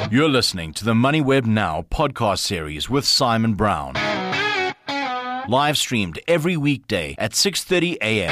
You're listening to the MoneyWeb Now podcast series with Simon Brown. Live streamed every weekday at 6:30 a.m.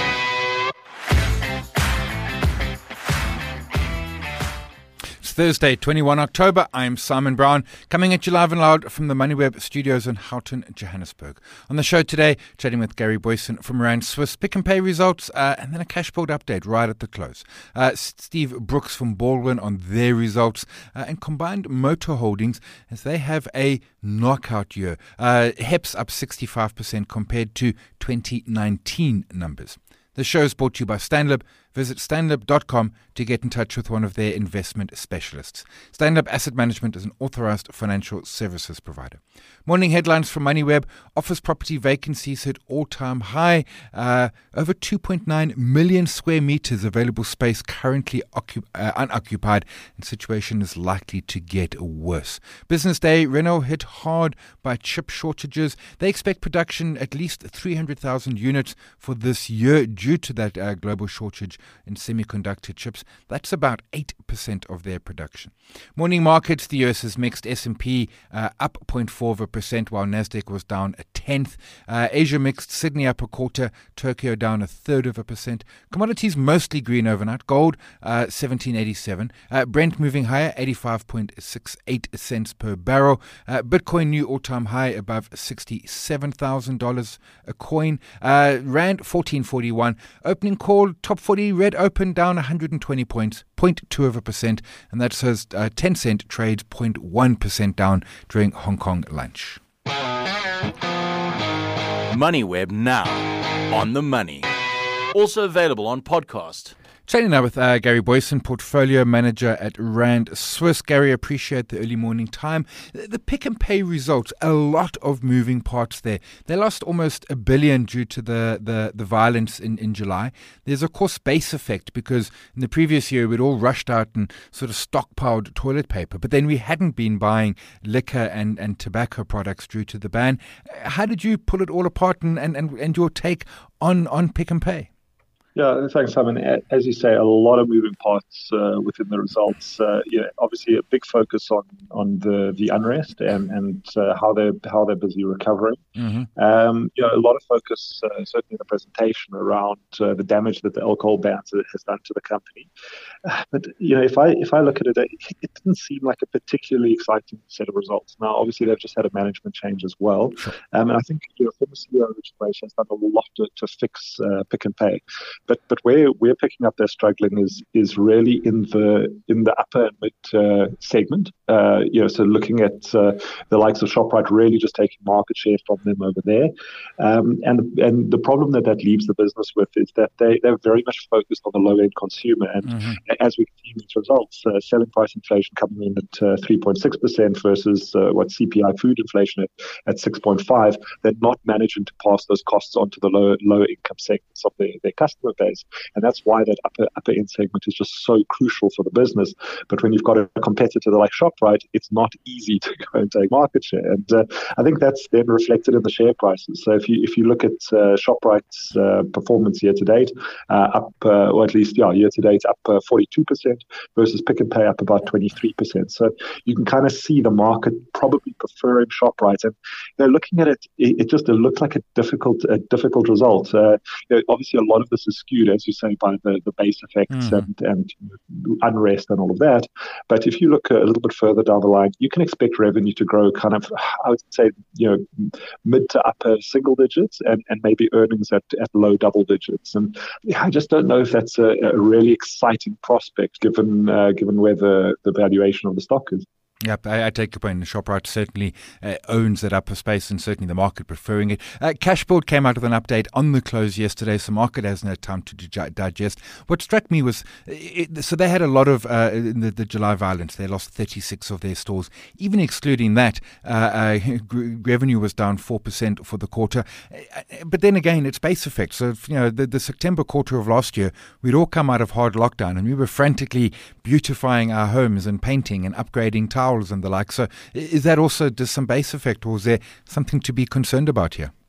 Thursday, 21 October. I'm Simon Brown, coming at you live and loud from the MoneyWeb studios in Houghton, Johannesburg. On the show today, chatting with Gary Boyson from Rand Swiss, Pick and Pay results, and then a Cashboard update right at the close. Steve Brooks from Baldwin on their results, and Combined Motor Holdings as they have a knockout year. HEPS up 65% compared to 2019 numbers. The show is brought to you by Stanlib. Visit stanlib.com to get in touch with one of their investment specialists. Stanlib Asset Management is an authorized financial services provider. Morning headlines from MoneyWeb. Office property vacancies hit all-time high. Over 2.9 million square meters available space currently unoccupied, and situation is likely to get worse. Business day, Renault hit hard by chip shortages. They expect production at least 300,000 units for this year due to that global shortage in semiconductor chips. That's about 8% of their production. Morning markets, the US is mixed. S&P up 0.4%, while Nasdaq was down 1/10. Asia mixed. Sydney up 1/4, Tokyo down 1/3%. Commodities mostly green overnight. Gold 1787. Brent moving higher, 85.68 cents per barrel. Bitcoin new all-time high above $67,000 a coin. Rand 1441. Opening call top 40 red open down 120 points, 0.2%, and that says 10 cent trades 0.1% down during Hong Kong lunch. MoneyWeb Now, on the money. Also available on podcast. Chatting now with Gary Boyson, Portfolio Manager at Rand Swiss. Gary, appreciate the early morning time. The Pick and Pay results, a lot of moving parts there. They lost almost $1 billion due to the violence in July. There's, of course, base effect because in the previous year we'd all rushed out and sort of stockpiled toilet paper, but then we hadn't been buying liquor and tobacco products due to the ban. How did you pull it all apart and your take on Pick and Pay? Yeah, thanks, Simon. As you say, a lot of moving parts within the results. Obviously, a big focus on the unrest and how they're busy recovering. Mm-hmm. A lot of focus, certainly in the presentation, around the damage that the alcohol ban has done to the company. But if I look at it, it didn't seem like a particularly exciting set of results. Now, obviously, they've just had a management change as well, and I think former CEO Richard Bracey has done a lot to fix Pick and Pay. But where we're picking up their struggling is really in the upper and mid segment. So looking at the likes of ShopRite really just taking market share from them over there. And the problem that leaves the business with is that they're very much focused on the low end consumer. And as we see in these results, selling price inflation coming in at 3.6% versus what CPI food inflation at 6.5%. They're not managing to pass those costs on to the lower income segments of their customer base. And that's why that upper end segment is just so crucial for the business. But when you've got a competitor like ShopRite, it's not easy to go and take market share. And I think that's then reflected in the share prices. So if you look at ShopRite's performance year to date, year to date up 42% versus Pick and Pay up about 23%. So you can kind of see the market probably preferring ShopRite. And looking at it, it looks like a difficult result. Obviously, a lot of this is skewed, as you say, by the base effects and unrest and all of that. But if you look a little bit further down the line, you can expect revenue to grow kind of, I would say, mid to upper single digits and maybe earnings at low double digits. And I just don't know if that's a really exciting prospect given where the valuation of the stock is. Yep, I take your point. ShopRite certainly owns that upper space and certainly the market preferring it. Cashboard came out with an update on the close yesterday, so market hasn't had time to digest. What struck me was, so they had a lot of, in the July violence, they lost 36 of their stores. Even excluding that, revenue was down 4% for the quarter. But then again, it's base effect. So, the September quarter of last year, we'd all come out of hard lockdown and we were frantically beautifying our homes and painting and upgrading towels and the like. So is that also just some base effect, or is there something to be concerned about here?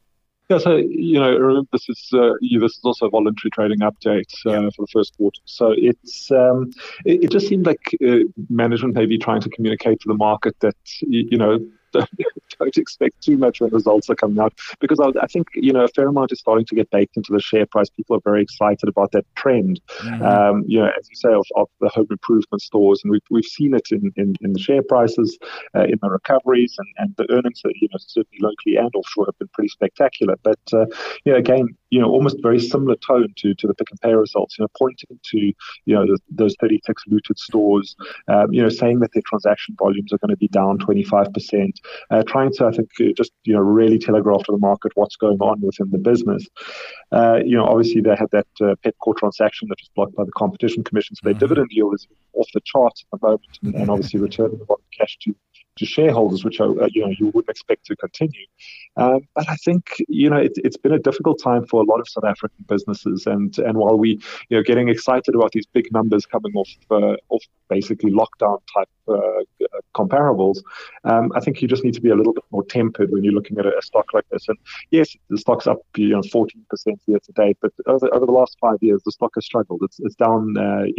Yeah, so remember this is also a voluntary trading update for the first quarter. So it just seemed like management may be trying to communicate to the market that don't expect too much when results are coming out, because I think a fair amount is starting to get baked into the share price. People are very excited about that trend. As you say, of the home improvement stores, and we've seen it in the share prices, in the recoveries, and the earnings that certainly locally and offshore have been pretty spectacular. But again, almost very similar tone to the Pick n Pay results. Pointing to those 36 looted stores, saying that their transaction volumes are going to be down 25%. Trying to, I think, just really telegraph to the market what's going on within the business. Obviously they had that Pepkor transaction that was blocked by the Competition Commission, so their dividend yield is off the charts at the moment, and obviously returning a lot of cash to shareholders, which you wouldn't expect to continue. But I think it's been a difficult time for a lot of South African businesses, and while we getting excited about these big numbers coming off basically lockdown type comparables, I think you just need to be a little bit more tempered when you're looking at a stock like this. And yes, the stock's up 14% year to date, but over the last 5 years the stock has struggled. It's down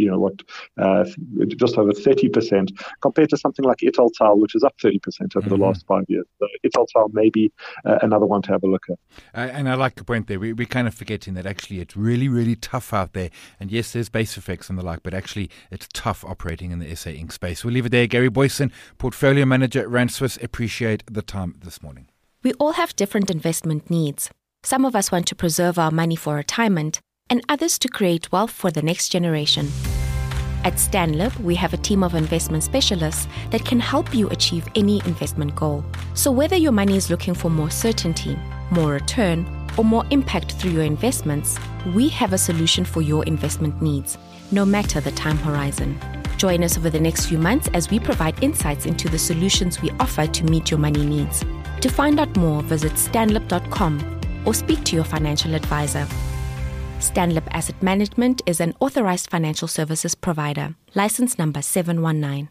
just over 30% compared to something like Italtile, which is up 30% over the last 5 years. So Italtile may be another one to have a look at. And I like the point there. We're kind of forgetting that actually it's really, really tough out there. And yes, there's base effects and the like, but actually it's tough operating in the SA Inc. space. We'll leave it there. Gary Boyson, Portfolio Manager at Rand Swiss. Appreciate the time this morning. We all have different investment needs. Some of us want to preserve our money for retirement, and others to create wealth for the next generation. At Stanlib, we have a team of investment specialists that can help you achieve any investment goal. So whether your money is looking for more certainty, more return, or more impact through your investments, we have a solution for your investment needs, no matter the time horizon. Join us over the next few months as we provide insights into the solutions we offer to meet your money needs. To find out more, visit stanlib.com or speak to your financial advisor. Stanlib Asset Management is an authorized financial services provider. License number 719.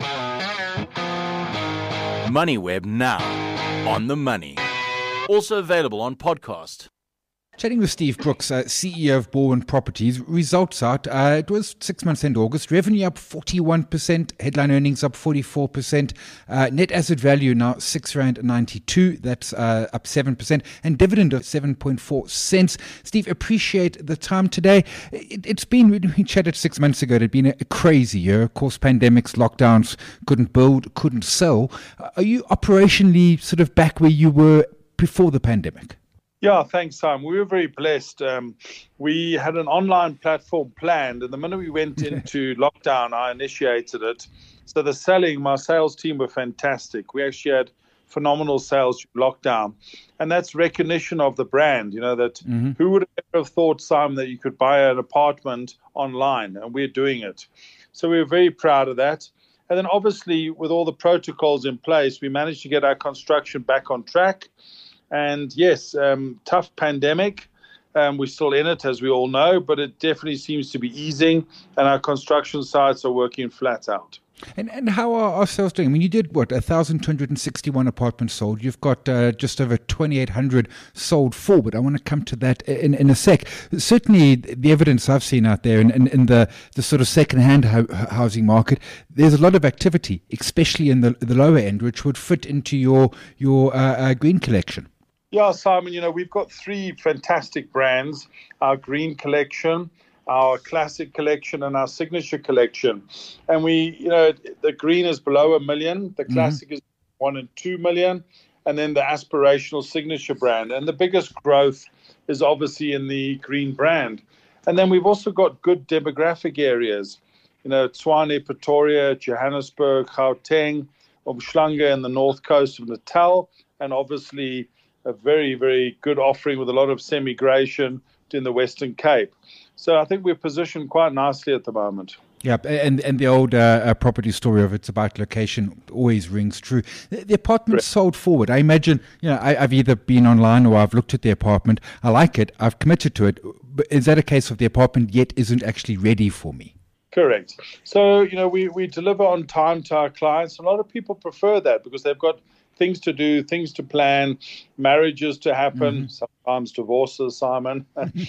MoneyWeb now, on the money. Also available on podcast. Chatting with Steve Brooks, CEO of Baldwin Properties. Results out. It was 6 months end August. Revenue up 41%. Headline earnings up 44%. Net asset value now R6.92. That's up 7%. And dividend of 7.4 cents. Steve, appreciate the time today. It's been, we chatted 6 months ago, it had been a crazy year. Of course, pandemics, lockdowns, couldn't build, couldn't sell. Are you operationally sort of back where you were before the pandemic? Yeah, thanks, Simon. We were very blessed. We had an online platform planned, and the minute we went into lockdown, I initiated it. So my sales team were fantastic. We actually had phenomenal sales lockdown. And that's recognition of the brand, that who would have thought, Simon, that you could buy an apartment online, and we're doing it. So we were very proud of that. And then obviously, with all the protocols in place, we managed to get our construction back on track. And yes, tough pandemic. We're still in it, as we all know, but it definitely seems to be easing, and our construction sites are working flat out. And how are our sales doing? I mean, you did, 1,261 apartments sold. You've got just over 2,800 sold forward. I want to come to that in a sec. Certainly, the evidence I've seen out there in the sort of second-hand housing market, there's a lot of activity, especially in the lower end, which would fit into your green collection. Yeah, Simon, we've got three fantastic brands, our Green Collection, our Classic Collection, and our Signature Collection. And the Green is below $1 million, the Classic is 1 and 2 million, and then the aspirational Signature brand. And the biggest growth is obviously in the Green brand. And then we've also got good demographic areas, Tshwane, Pretoria, Johannesburg, Gauteng, Umhlanga in the north coast of Natal, and obviously a very, very good offering with a lot of semi-gration in the Western Cape. So I think we're positioned quite nicely at the moment. Yeah, and the old property story of it's about location always rings true. The apartment sold forward. I imagine, I've either been online or I've looked at the apartment. I like it. I've committed to it. But is that a case of the apartment yet isn't actually ready for me? Correct. So, we deliver on time to our clients. A lot of people prefer that because they've got things to do, things to plan, marriages to happen, sometimes divorces, Simon,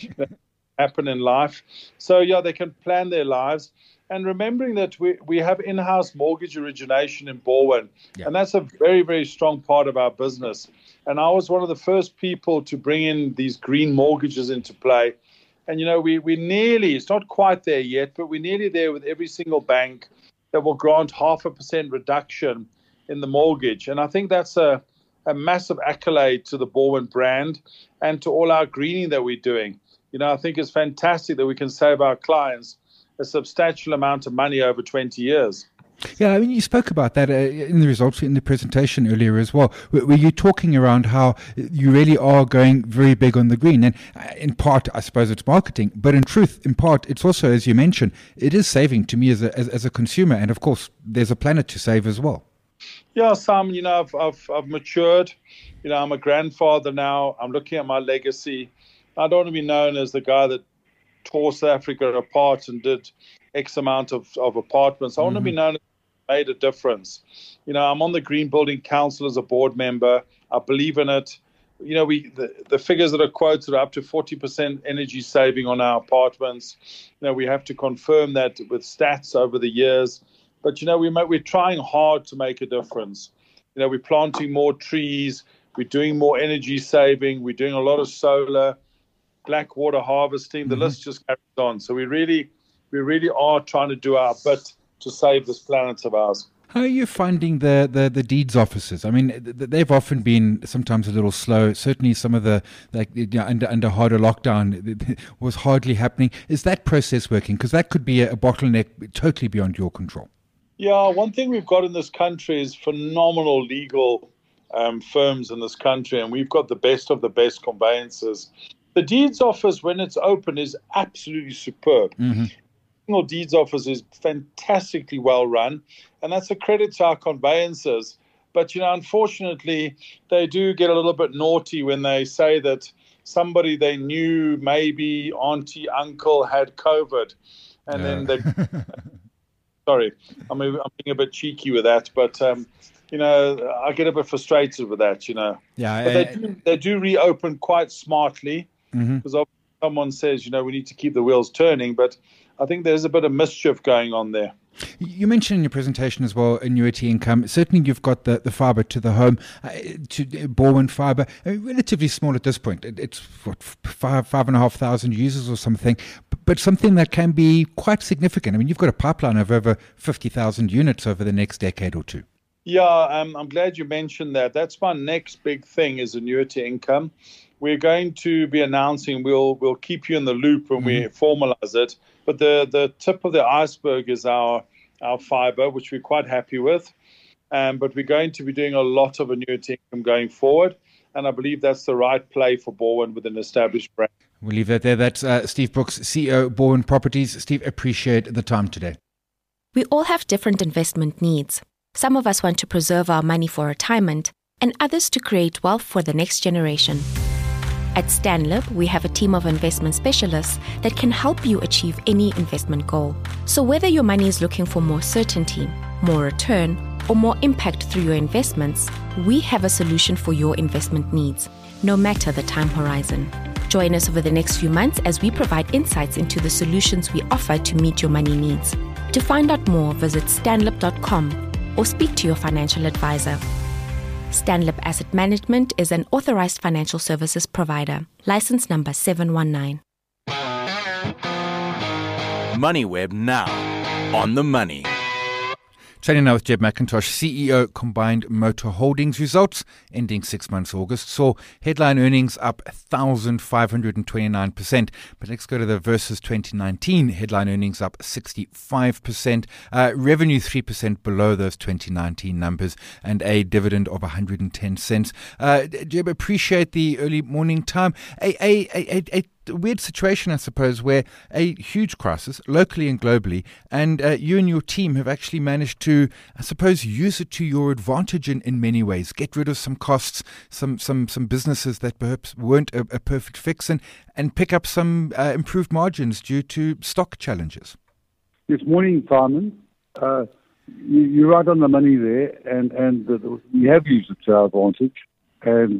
happen in life. So, yeah, they can plan their lives. And remembering that we have in-house mortgage origination in Bowen, and that's a very, very strong part of our business. And I was one of the first people to bring in these green mortgages into play. And, we nearly, it's not quite there yet, but we're nearly there with every single bank that will grant 0.5% reduction in the mortgage. And I think that's a massive accolade to the Bowen brand and to all our greening that we're doing. I think it's fantastic that we can save our clients a substantial amount of money over 20 years. Yeah, I mean, you spoke about that in the results in the presentation earlier as well. Were you talking around how you really are going very big on the green? And in part, I suppose it's marketing, but in truth, in part, it's also, as you mentioned, it is saving to me as a consumer. And of course, there's a planet to save as well. Yeah, Simon, I've matured. I'm a grandfather now. I'm looking at my legacy. I don't want to be known as the guy that tore South Africa apart and did X amount of apartments. I want to be known as made a difference. I'm on the Green Building Council as a board member. I believe in it. The figures that are quoted are up to 40% energy saving on our apartments. We have to confirm that with stats over the years. But, we're trying hard to make a difference. We're planting more trees. We're doing more energy saving. We're doing a lot of solar, black water harvesting. The list just carries on. So we really are trying to do our bit to save this planet of ours. How are you finding the deeds offices? I mean, they've often been sometimes a little slow. Certainly some of under harder lockdown was hardly happening. Is that process working? Because that could be a bottleneck totally beyond your control. Yeah, one thing we've got in this country is phenomenal legal firms in this country, and we've got the best of the best conveyancers. The deeds office, when it's open, is absolutely superb. The deeds office is fantastically well run, and that's a credit to our conveyancers. But, unfortunately, they do get a little bit naughty when they say that somebody they knew, maybe auntie, uncle, had COVID. And then they... Sorry, I'm being a bit cheeky with that, but... I get a bit frustrated with that, Yeah, but they do reopen quite smartly, because someone says, we need to keep the wheels turning, but I think there's a bit of mischief going on there. You mentioned in your presentation as well annuity income. Certainly you've got the fibre to the home, to Bowen Fibre, relatively small at this point. It's 5,500 users or something, but something that can be quite significant. I mean, you've got a pipeline of over 50,000 units over the next decade or two. Yeah, I'm glad you mentioned that. That's my next big thing is annuity income. We're going to be announcing, we'll keep you in the loop when we formalize it. But the tip of the iceberg is our fibre, which we're quite happy with. But we're going to be doing a lot of annuity income going forward. And I believe that's the right play for Bowen with an established brand. We'll leave that there. That's Steve Brooks, CEO, Bowen Properties. Steve, appreciate the time today. We all have different investment needs. Some of us want to preserve our money for retirement, and others to create wealth for the next generation. At Stanlib, we have a team of investment specialists that can help you achieve any investment goal. So whether your money is looking for more certainty, more return, or more impact through your investments, we have a solution for your investment needs, no matter the time horizon. Join us over the next few months as we provide insights into the solutions we offer to meet your money needs. To find out more, visit stanlib.com or speak to your financial advisor. Stanlib Asset Management is an authorized financial services provider. License number 719. MoneyWeb now. On the money. Chatting now with Jeb McIntosh, CEO, Combined Motor Holdings. Results ending 6 months August saw headline earnings up 1,529%. But let's go to the versus 2019. Headline earnings up 65%. Revenue 3% below those 2019 numbers and a dividend of 110 cents. Jeb, appreciate the early morning time. A weird situation, I suppose, where a huge crisis, locally and globally, and you and your team have actually managed to, I suppose, use it to your advantage in many ways. Get rid of some costs, some businesses that perhaps weren't a perfect fix, and pick up some improved margins due to stock challenges. This morning, Simon, you're right on the money there, and we have used it to our advantage, and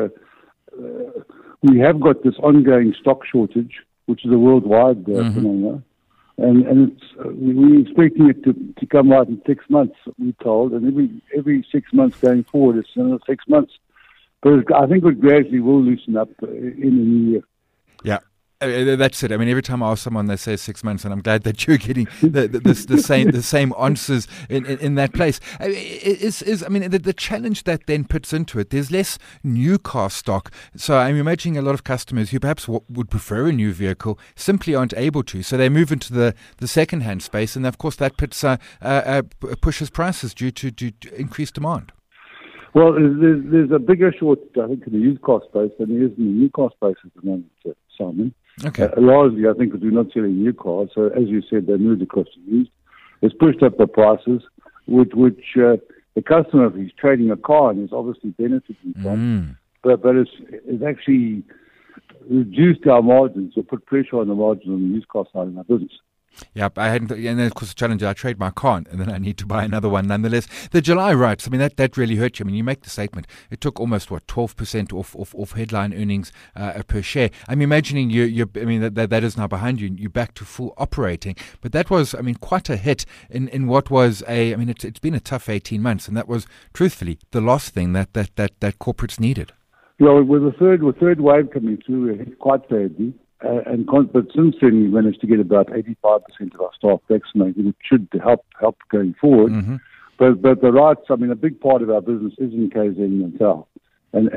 we have got this ongoing stock shortage, which is a worldwide phenomenon, and it's we're expecting it to come out in 6 months, we're told, and every 6 months going forward, it's another 6 months. But I think it gradually will loosen up in the new year. Yeah. That's it. I mean, every time I ask someone, they say 6 months, and I'm glad that you're getting the same answers in that place. The challenge that then puts into it, there's less new car stock. So I'm imagining a lot of customers who perhaps would prefer a new vehicle simply aren't able to. So they move into the second-hand space, and of course that pushes prices due to increased demand. Well, there's a bigger shortage, I think, in the used car space than there is in the new car space at the moment, Simon. Okay. Largely, I think, because we're not selling new cars. So, as you said, they moved across to used. It's pushed up the prices, which the customer, if he's trading a car, and is obviously benefiting from. But it's actually reduced our margins or put pressure on the margins on the used car side of our business. Yeah, and then of course the challenge is I trade my car and then I need to buy another one nonetheless. The July rights, I mean that really hurt you. I mean, you make the statement. It took almost 12% off headline earnings per share. I'm imagining that is now behind you. You're back to full operating, but that was quite a hit in what was it's been a tough 18 months, and that was truthfully the last thing that corporates needed. Yeah, with the third wave coming through, it hit quite badly. But since then, we managed to get about 85% of our staff vaccinated, which should help going forward. Mm-hmm. But the rights, a big part of our business is in KZN Natal, and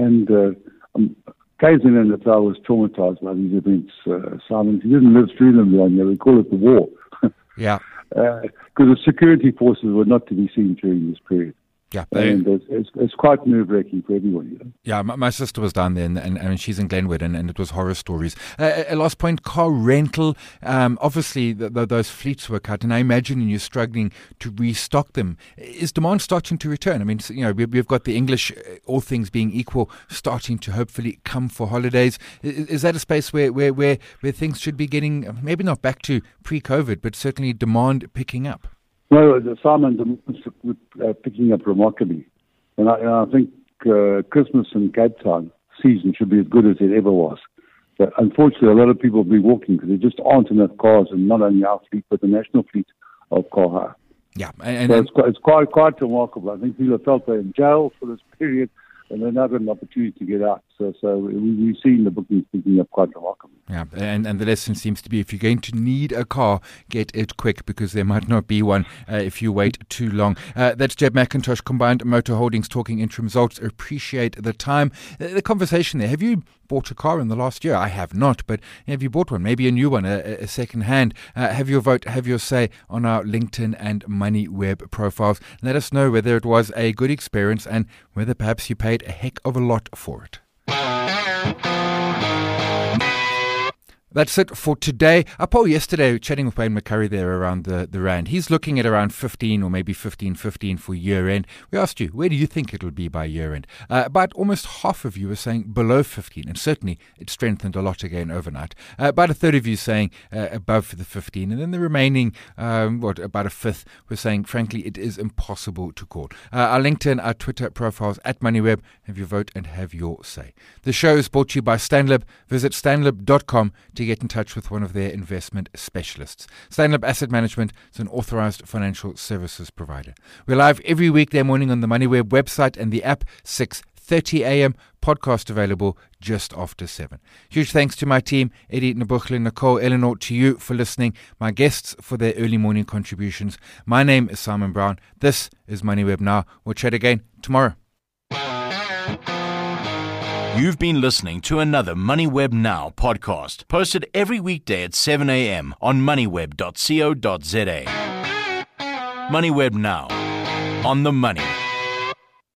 KZN Natal was traumatized by these events. Simon, he didn't live through them long. We call it the war. Yeah, because the security forces were not to be seen during this period. Yeah, and it's quite nerve-wracking for everyone. You know? Yeah, my sister was down there, and she's in Glenwood, and it was horror stories. A last point, car rental. Obviously, those fleets were cut, and I imagine you're struggling to restock them. Is demand starting to return? I mean, we've got the English, all things being equal, starting to hopefully come for holidays. Is that a space where things should be getting, maybe not back to pre-COVID, but certainly demand picking up? No, Simon, picking up remarkably. And I think Christmas and Cape Town season should be as good as it ever was. But unfortunately, a lot of people will be walking because there just aren't enough cars, and not only our fleet, but the national fleet of car hire. Yeah, so it's quite remarkable. I think people felt they're in jail for this period, and they're now got an opportunity to get out. So we've seen the bookings picking up quite remarkably. Yeah, and the lesson seems to be if you're going to need a car, get it quick, because there might not be one if you wait too long. That's Jeb McIntosh, Combined Motor Holdings, talking interim results. Appreciate the time. The conversation there. Have you bought a car in the last year? I have not, but have you bought one? Maybe a new one, a second hand. Have your vote, have your say on our LinkedIn and MoneyWeb profiles. Let us know whether it was a good experience and whether perhaps you paid a heck of a lot for it. That's it for today. I polled yesterday, chatting with Wayne McCurry there around the Rand. He's looking at around 15 or maybe 15.15 for year end. We asked you, where do you think it'll be by year end? About almost half of you were saying below 15, and certainly it strengthened a lot again overnight. About a third of you saying above the 15, and then the remaining, about a fifth were saying, frankly, it is impossible to call. Our LinkedIn, our Twitter profiles at MoneyWeb. Have your vote and have your say. The show is brought to you by Stanlib. Visit stanlib.com to get in touch with one of their investment specialists. Stanlib Asset Management is an authorized financial services provider. We're live every weekday morning on the MoneyWeb website and the app, 6:30 a.m. Podcast available just after 7. Huge thanks to my team, Eddie, Nabuchle, Nicole, Eleanor, to you for listening, my guests for their early morning contributions. My name is Simon Brown. This is MoneyWeb Now. We'll chat again tomorrow. You've been listening to another MoneyWeb Now podcast, posted every weekday at 7 a.m. on moneyweb.co.za. MoneyWeb Now, on the money.